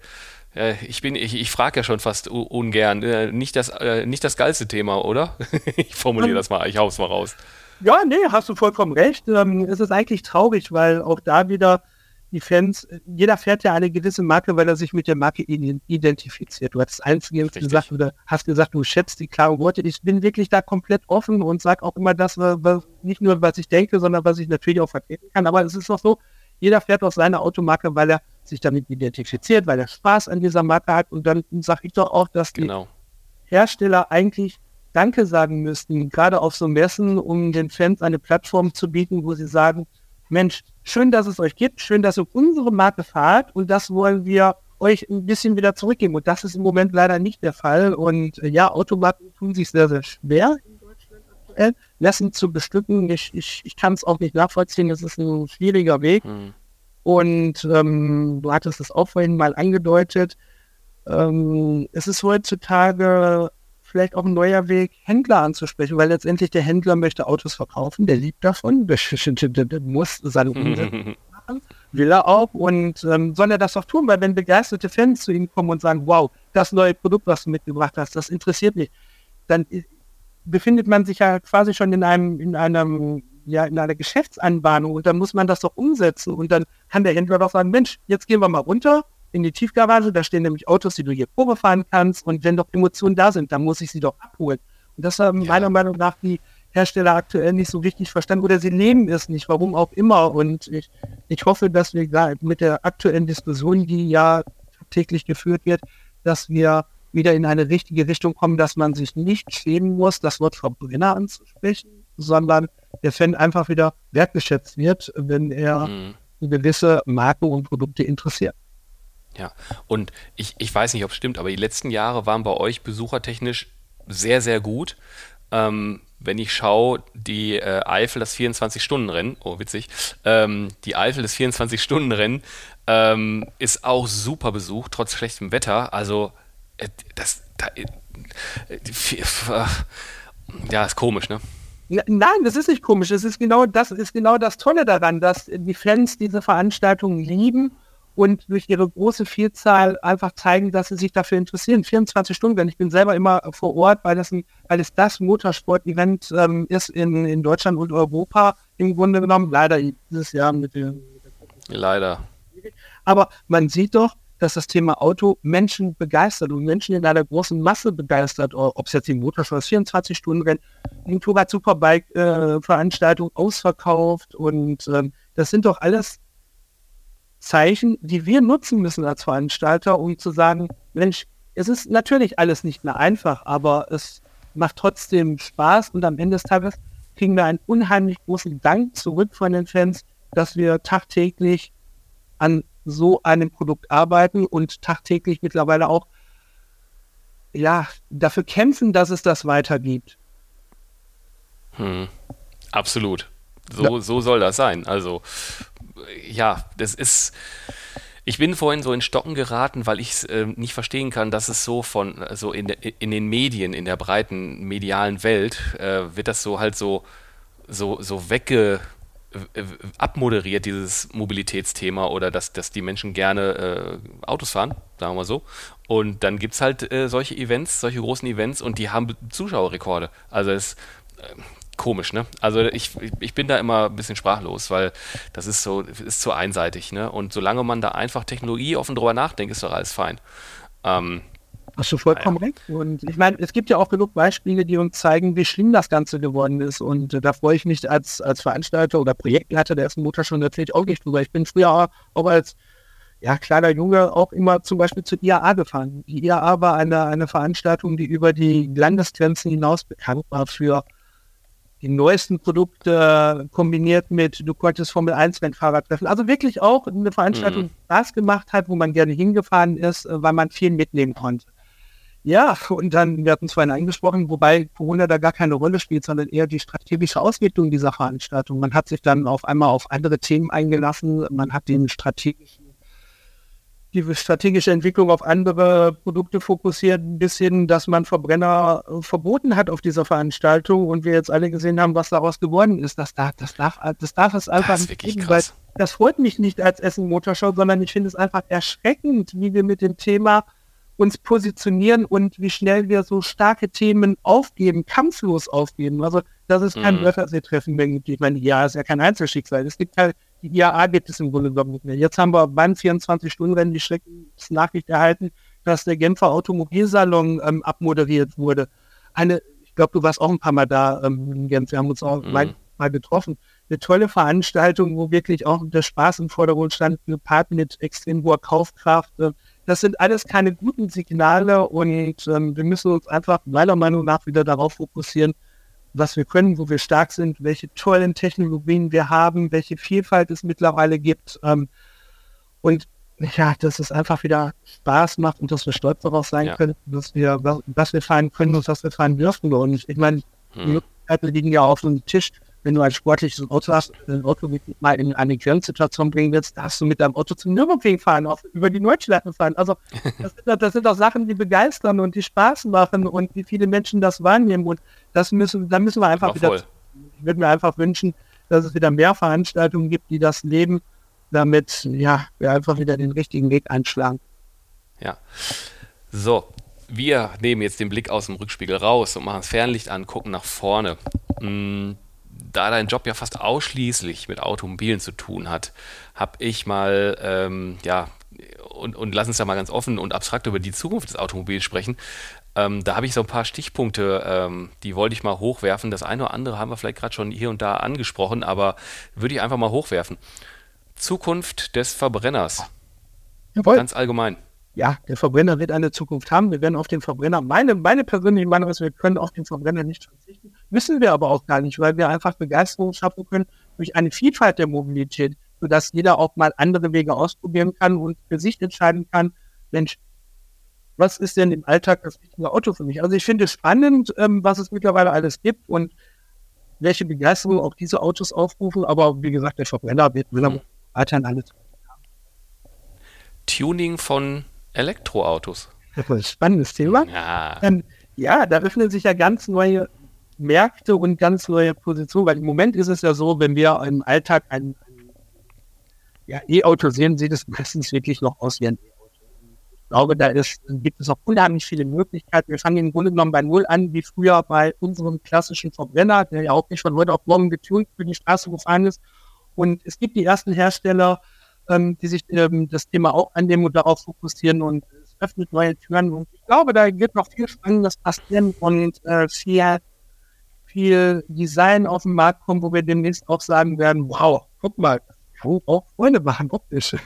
A: ich frage ja schon fast ungern, nicht das geilste Thema, oder? Ich formuliere das mal, ich hau's mal raus.
B: Ja, nee, hast du vollkommen recht. Es ist eigentlich traurig, weil auch da wieder die Fans, jeder fährt ja eine gewisse Marke, weil er sich mit der Marke identifiziert. Du hast eingehend gesagt oder hast gesagt, du schätzt die klaren Worte. Ich bin wirklich da komplett offen und sage auch immer das, nicht nur, was ich denke, sondern was ich natürlich auch vertreten kann. Aber es ist auch so, jeder fährt auf seine Automarke, weil er sich damit identifiziert, weil er Spaß an dieser Marke hat. Und dann sage ich doch auch, dass die Hersteller eigentlich Danke sagen müssten, gerade auf so Messen, um den Fans eine Plattform zu bieten, wo sie sagen, Mensch, schön, dass es euch gibt, schön, dass ihr unsere Marke fahrt und das wollen wir euch ein bisschen wieder zurückgeben. Und das ist im Moment leider nicht der Fall. Und ja, Automarken tun sich sehr, sehr schwer in Deutschland aktuell, Messen zu bestücken. Ich kann es auch nicht nachvollziehen, es ist ein schwieriger Weg. Und du hattest es auch vorhin mal angedeutet, es ist heutzutage vielleicht auch ein neuer Weg, Händler anzusprechen, weil letztendlich der Händler möchte Autos verkaufen, der liebt davon, der muss seine Umsätze machen, will er auch und soll er das auch tun, weil wenn begeisterte Fans zu ihm kommen und sagen, wow, das neue Produkt, was du mitgebracht hast, das interessiert mich, dann befindet man sich ja quasi schon in einer Geschäftsanbahnung und dann muss man das doch umsetzen und dann kann der Händler doch sagen, Mensch, jetzt gehen wir mal runter in die Tiefgarage, da stehen nämlich Autos, die du hier Probe fahren kannst und wenn doch Emotionen da sind, dann muss ich sie doch abholen. Und das haben meiner Meinung nach die Hersteller aktuell nicht so richtig verstanden oder sie leben es nicht, warum auch immer. Und ich hoffe, dass wir mit der aktuellen Diskussion, die ja täglich geführt wird, dass wir wieder in eine richtige Richtung kommen, dass man sich nicht schämen muss, das Wort Verbrenner anzusprechen, sondern der Fan einfach wieder wertgeschätzt wird, wenn er gewisse Marken und Produkte interessiert.
A: Ja, und ich weiß nicht, ob es stimmt, aber die letzten Jahre waren bei euch besuchertechnisch sehr, sehr gut. Wenn ich schaue, die Eifel, das 24-Stunden-Rennen, oh witzig, die Eifel, das 24-Stunden-Rennen ist auch super besucht, trotz schlechtem Wetter. Also, ja, ist komisch, ne?
B: Nein, das ist nicht komisch. Es ist genau das Tolle daran, dass die Fans diese Veranstaltungen lieben und durch ihre große Vielzahl einfach zeigen, dass sie sich dafür interessieren. 24 Stunden, denn ich bin selber immer vor Ort, weil es das Motorsport-Event ist in Deutschland und Europa im Grunde genommen. Leider dieses Jahr mit der
A: Leider.
B: Aber man sieht doch, dass das Thema Auto Menschen begeistert und Menschen in einer großen Masse begeistert, ob es jetzt die Motorsport 24-Stunden-Rennen, die Motorrad Superbike-Veranstaltung ausverkauft und das sind doch alles Zeichen, die wir nutzen müssen als Veranstalter, um zu sagen, Mensch, es ist natürlich alles nicht mehr einfach, aber es macht trotzdem Spaß und am Ende des Tages kriegen wir einen unheimlich großen Dank zurück von den Fans, dass wir tagtäglich an so einem Produkt arbeiten und tagtäglich mittlerweile auch dafür kämpfen, dass es das weitergibt.
A: Absolut. So soll das sein. Also, ja, das ist. Ich bin vorhin so in Stocken geraten, weil ich es nicht verstehen kann, dass es so in den Medien, in der breiten medialen Welt, wird das so halt so abmoderiert, dieses Mobilitätsthema oder dass die Menschen gerne Autos fahren, sagen wir mal so. Und dann gibt es halt solche Events, solche großen Events und die haben Zuschauerrekorde. Also es ist komisch, ne? Also ich bin da immer ein bisschen sprachlos, weil das ist zu einseitig, ne? Und solange man da einfach technologieoffen drüber nachdenkt, ist doch alles fein.
B: Hast du vollkommen recht. Und ich meine, es gibt ja auch genug Beispiele, die uns zeigen, wie schlimm das Ganze geworden ist. Und da freue ich mich als Veranstalter oder Projektleiter der ersten Motorschau natürlich auch nicht drüber. Ich bin früher auch als kleiner Junge auch immer zum Beispiel zur IAA gefahren. Die IAA war eine Veranstaltung, die über die Landesgrenzen hinaus bekannt war für die neuesten Produkte kombiniert mit, du konntest Formel-1-Rennfahrer treffen. Also wirklich auch eine Veranstaltung, die Spaß gemacht hat, wo man gerne hingefahren ist, weil man viel mitnehmen konnte. Ja, und dann, wir hatten es vorhin angesprochen, wobei Corona da gar keine Rolle spielt, sondern eher die strategische Ausrichtung dieser Veranstaltung. Man hat sich dann auf einmal auf andere Themen eingelassen, man hat die strategische Entwicklung auf andere Produkte fokussiert, bis hin, dass man Verbrenner verboten hat auf dieser Veranstaltung und wir jetzt alle gesehen haben, was daraus geworden ist. Das darf es einfach nicht geben, weil das freut mich nicht als Essen Motorschau, sondern ich finde es einfach erschreckend, wie wir mit dem Thema uns positionieren und wie schnell wir so starke Themen aufgeben, kampflos aufgeben. Also, dass es kein Wörthersee-Treffen mehr gibt. Ich meine, ja, ist ja kein Einzelschicksal. Es gibt halt, die IAA gibt es im Grunde genommen nicht mehr. Jetzt haben wir beim 24-Stunden-Rennen die Schreckensnachricht erhalten, dass der Genfer Automobilsalon abmoderiert wurde. Ich glaube, du warst auch ein paar Mal da, Genf. Wir haben uns auch mal getroffen. Eine tolle Veranstaltung, wo wirklich auch der Spaß im Vordergrund stand, gepaart mit extrem hoher Kaufkraft. Das sind alles keine guten Signale und wir müssen uns einfach meiner Meinung nach wieder darauf fokussieren, was wir können, wo wir stark sind, welche tollen Technologien wir haben, welche Vielfalt es mittlerweile gibt und dass es einfach wieder Spaß macht und dass wir stolz darauf sein können, was wir fahren können und was wir fahren dürfen. Und ich meine, die Möglichkeiten liegen ja auf dem Tisch. Wenn du ein sportliches Auto hast, ein Auto mal in eine Grenzsituation bringen willst, darfst du mit deinem Auto zum Nürburgring fahren, auch über die Nordschleife fahren. Also das sind auch Sachen, die begeistern und die Spaß machen und wie viele Menschen das wahrnehmen. Und da müssen wir einfach wieder. Ich würde mir einfach wünschen, dass es wieder mehr Veranstaltungen gibt, die das leben, damit wir einfach wieder den richtigen Weg einschlagen.
A: Ja. So, wir nehmen jetzt den Blick aus dem Rückspiegel raus und machen das Fernlicht an, gucken nach vorne. Da dein Job ja fast ausschließlich mit Automobilen zu tun hat, habe ich mal, und lass uns da mal ganz offen und abstrakt über die Zukunft des Automobils sprechen. Da habe ich so ein paar Stichpunkte, die wollte ich mal hochwerfen. Das eine oder andere haben wir vielleicht gerade schon hier und da angesprochen, aber würde ich einfach mal hochwerfen. Zukunft des Verbrenners.
B: Jawohl.
A: Ganz allgemein.
B: Ja, der Verbrenner wird eine Zukunft haben. Wir werden auf den Verbrenner, meine persönliche Meinung ist, wir können auf den Verbrenner nicht verzichten. Müssen wir aber auch gar nicht, weil wir einfach Begeisterung schaffen können durch eine Vielfalt der Mobilität, sodass jeder auch mal andere Wege ausprobieren kann und für sich entscheiden kann, Mensch, was ist denn im Alltag das richtige Auto für mich? Also ich finde es spannend, was es mittlerweile alles gibt und welche Begeisterung auch diese Autos aufrufen, aber wie gesagt, der Verbrenner will weiterhin alles.
A: Tuning von Elektroautos.
B: Das ist ein spannendes Thema. Ja, da öffnen sich ja ganz neue Märkte und ganz neue Positionen, weil im Moment ist es ja so, wenn wir im Alltag ein E-Auto sehen, sieht es meistens wirklich noch aus wie ein E-Auto. Ich glaube, gibt es auch unheimlich viele Möglichkeiten. Wir fangen im Grunde genommen bei Null an, wie früher bei unserem klassischen Verbrenner, der ja auch nicht von heute auf morgen getunt für die Straße gefahren ist. Und es gibt die ersten Hersteller, die sich das Thema auch annehmen und darauf fokussieren und es öffnet neue Türen. Und ich glaube, da wird noch viel Spannendes passieren und viel Design auf den Markt kommen, wo wir demnächst auch sagen werden, wow, guck mal, auch Freunde machen optisch.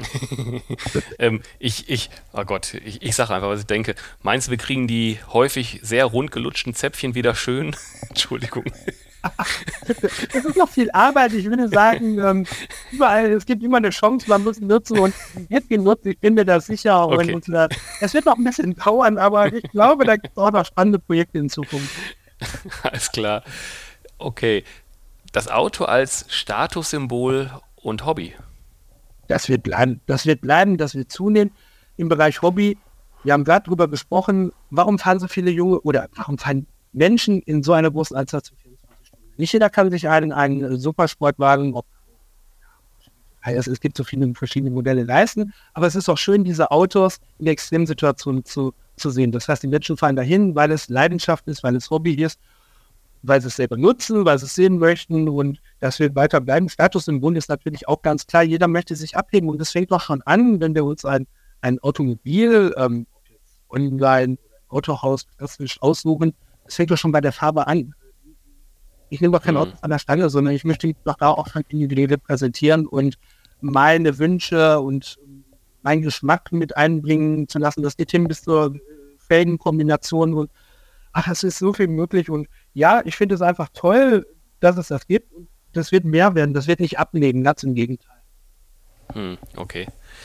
A: Ich sage einfach, was ich denke. Meinst du, wir kriegen die häufig sehr rund gelutschten Zäpfchen wieder schön? Entschuldigung.
B: Es ist noch viel Arbeit. Ich würde sagen, überall, es gibt immer eine Chance, man muss nutzen und jetzt genutzt, ich bin mir da sicher.
A: Okay.
B: Und es wird noch ein bisschen dauern, aber ich glaube, da gibt es auch noch spannende Projekte in Zukunft.
A: Alles klar. Okay. Das Auto als Statussymbol und Hobby.
B: Das wird bleiben, das wird zunehmen im Bereich Hobby. Wir haben gerade darüber gesprochen, warum fahren so viele warum fahren Menschen in so einer großen Anzahl zu 24 Stunden? Nicht jeder kann sich einen Supersportwagen, es gibt so viele verschiedene Modelle leisten, aber es ist auch schön, diese Autos in der Extremsituation zu sehen. Das heißt, die Menschen fahren dahin, weil es Leidenschaft ist, weil es Hobby ist, weil sie es selber nutzen, weil sie es sehen möchten und das wird weiter bleiben. Statussymbol ist natürlich auch ganz klar, jeder möchte sich abheben und das fängt doch schon an, wenn wir uns ein Automobil online, Autohaus klassisch aussuchen, das fängt doch schon bei der Farbe an. Ich nehme doch kein Auto an der Stange, sondern ich möchte doch da auch schon individuell präsentieren und meine Wünsche und meinen Geschmack mit einbringen zu lassen. Das geht hin bis zur Felgenkombination und es ist so viel möglich und ja, ich finde es einfach toll, dass es das gibt und das wird mehr werden, das wird nicht abnehmen, ganz im Gegenteil.
A: Okay.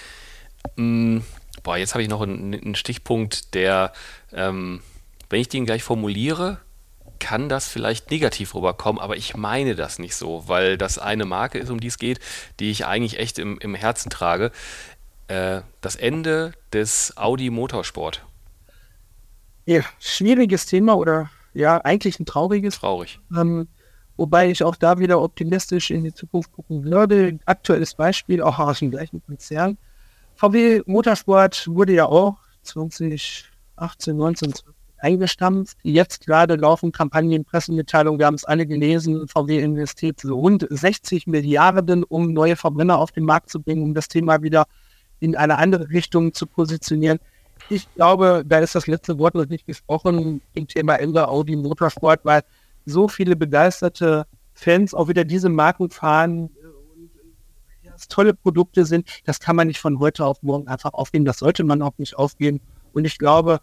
A: Jetzt habe ich noch einen Stichpunkt, der, wenn ich den gleich formuliere, kann das vielleicht negativ rüberkommen, aber ich meine das nicht so, weil das eine Marke ist, um die es geht, die ich eigentlich echt im Herzen trage. Das Ende des Audi Motorsport.
B: Ja, schwieriges Thema oder ja, eigentlich ein trauriges.
A: Traurig.
B: Wobei ich auch da wieder optimistisch in die Zukunft gucken würde. Aktuelles Beispiel, auch aus dem gleichen Konzern. VW Motorsport wurde ja auch 2018, 19 eingestampft. Jetzt gerade laufen Kampagnen, Pressemitteilungen, wir haben es alle gelesen, VW investiert so rund 60 Milliarden, um neue Verbrenner auf den Markt zu bringen, um das Thema wieder in eine andere Richtung zu positionieren. Ich glaube, da ist das letzte Wort noch nicht gesprochen im Thema Ende Audi Motorsport, weil so viele begeisterte Fans auch wieder diese Marken fahren und das tolle Produkte sind. Das kann man nicht von heute auf morgen einfach aufgeben. Das sollte man auch nicht aufgeben. Und ich glaube,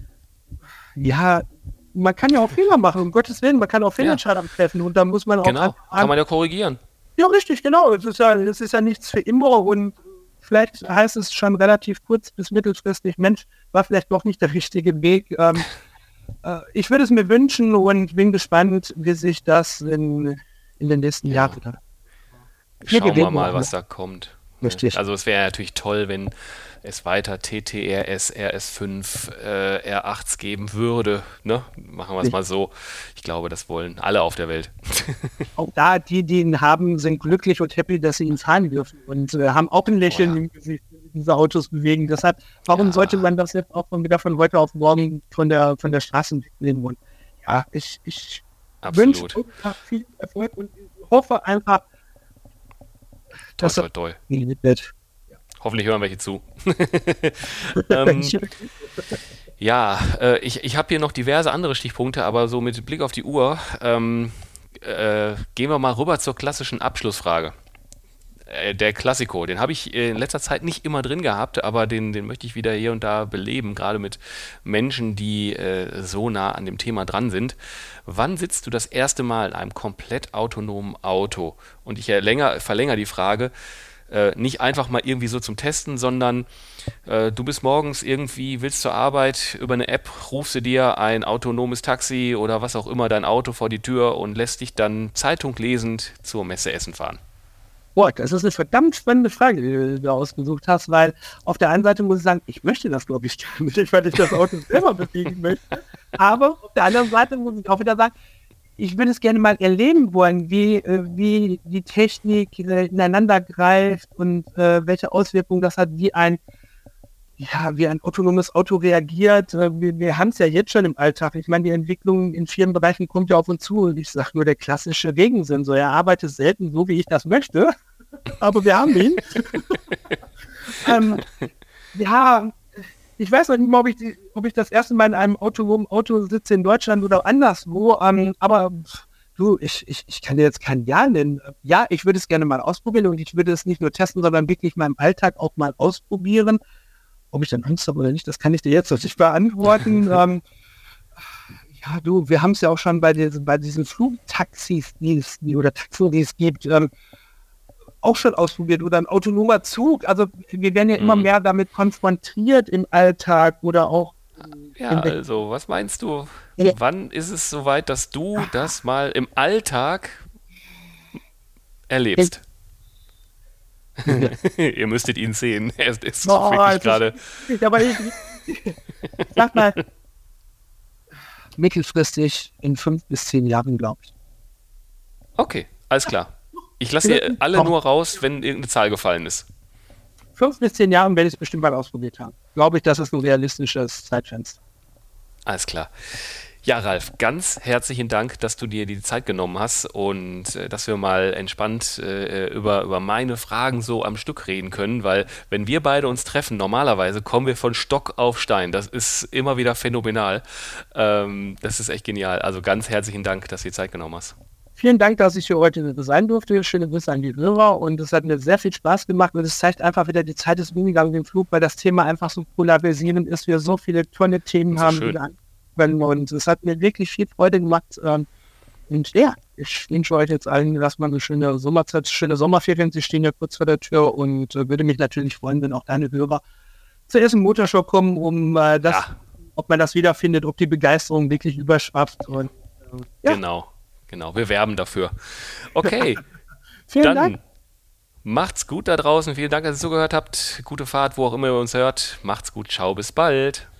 B: ja, man kann ja auch Fehler machen, um Gottes Willen. Man kann auch Fehlentscheidungen treffen und da muss man auch...
A: Genau, kann man ja korrigieren.
B: Ja, richtig, genau. Es ist ja nichts für immer und vielleicht heißt es schon relativ kurz bis mittelfristig, Mensch, war vielleicht doch nicht der richtige Weg. Ich würde es mir wünschen und bin gespannt, wie sich das in den nächsten Jahren dann.
A: Schauen wir mal, was da kommt.
B: Richtig.
A: Also es wäre natürlich toll, wenn es weiter TTRS, RS5, R8s geben würde. Ne? Machen wir es mal so. Ich glaube, das wollen alle auf der Welt.
B: Auch da, die ihn haben, sind glücklich und happy, dass sie ihn fahren dürfen und haben auch ein Lächeln im Gesicht, wenn diese Autos bewegen. Deshalb, warum sollte man das jetzt auch wieder von heute auf morgen von der Straße wegnehmen? Und ja, ich wünsche viel Erfolg und hoffe einfach, dass
A: toll.
B: Wird.
A: Hoffentlich hören welche zu. Ich habe hier noch diverse andere Stichpunkte, aber so mit Blick auf die Uhr gehen wir mal rüber zur klassischen Abschlussfrage. Der Klassiko, den habe ich in letzter Zeit nicht immer drin gehabt, aber den möchte ich wieder hier und da beleben, gerade mit Menschen, die so nah an dem Thema dran sind. Wann sitzt du das erste Mal in einem komplett autonomen Auto? Und ich verlängere die Frage, nicht einfach mal irgendwie so zum Testen, sondern du bist morgens irgendwie, willst zur Arbeit, über eine App rufst du dir ein autonomes Taxi oder was auch immer, dein Auto vor die Tür und lässt dich dann Zeitung lesend zur Messe Essen fahren.
B: Boah, das ist eine verdammt spannende Frage, die du da ausgesucht hast, weil auf der einen Seite muss ich sagen, ich möchte das, glaube ich, gar nicht, weil ich das Auto selber bewegen möchte. Aber auf der anderen Seite muss ich auch wieder sagen, ich würde es gerne mal erleben wollen, wie die Technik ineinander greift und welche Auswirkungen das hat, wie ein autonomes Auto reagiert. Wir haben es ja jetzt schon im Alltag. Ich meine, die Entwicklung in vielen Bereichen kommt ja auf uns zu. Und ich sage nur, der klassische Regensensor. Er arbeitet selten so, wie ich das möchte, aber wir haben ihn. Ich weiß noch nicht mal, ob ich das erste Mal in einem autonomen Auto sitze in Deutschland oder anderswo, aber du, ich kann dir jetzt kein Ja nennen. Ja, ich würde es gerne mal ausprobieren und ich würde es nicht nur testen, sondern wirklich mal im Alltag auch mal ausprobieren. Ob ich dann Angst habe oder nicht, das kann ich dir jetzt noch nicht beantworten. Wir haben es ja auch schon bei diesen Flugtaxis, die es gibt, auch schon ausprobiert. Oder ein autonomer Zug. Also wir werden ja immer mehr damit konfrontiert im Alltag oder auch...
A: Ja, also was meinst du? Ja. Wann ist es soweit, dass du das mal im Alltag erlebst? Ihr müsstet ihn sehen. Er ist wirklich gerade...
B: Aber ich sag mal, mittelfristig in 5 bis 10 Jahren, glaube ich.
A: Okay, alles klar. Ich lasse ihr alle nur raus, wenn irgendeine Zahl gefallen ist.
B: 5 bis 10 Jahren werde ich es bestimmt mal ausprobiert haben. Glaube ich, das ist ein realistisches Zeitfenster.
A: Alles klar. Ja, Ralf, ganz herzlichen Dank, dass du dir die Zeit genommen hast und dass wir mal entspannt über meine Fragen so am Stück reden können, weil wenn wir beide uns treffen, normalerweise kommen wir von Stock auf Stein. Das ist immer wieder phänomenal. Das ist echt genial. Also ganz herzlichen Dank, dass du die Zeit genommen hast.
B: Vielen Dank, dass ich hier heute sein durfte. Schöne Grüße an die Hörer und es hat mir sehr viel Spaß gemacht und es zeigt einfach wieder, die Zeit ist umgegangen im Flug, weil das Thema einfach so polarisierend ist, wir so viele tolle Themen haben, die wir ansprechen und es hat mir wirklich viel Freude gemacht und ja, ich wünsche euch jetzt allen, dass man eine schöne Sommerzeit, schöne Sommerferien, sie stehen ja kurz vor der Tür und würde mich natürlich freuen, wenn auch deine Hörer zur ersten Motorshow kommen, ob man das wiederfindet, ob die Begeisterung wirklich überschwappt und
A: Genau, wir werben dafür. Okay,
B: vielen Dank.
A: Macht's gut da draußen. Vielen Dank, dass ihr zugehört habt. Gute Fahrt, wo auch immer ihr uns hört. Macht's gut, ciao, bis bald.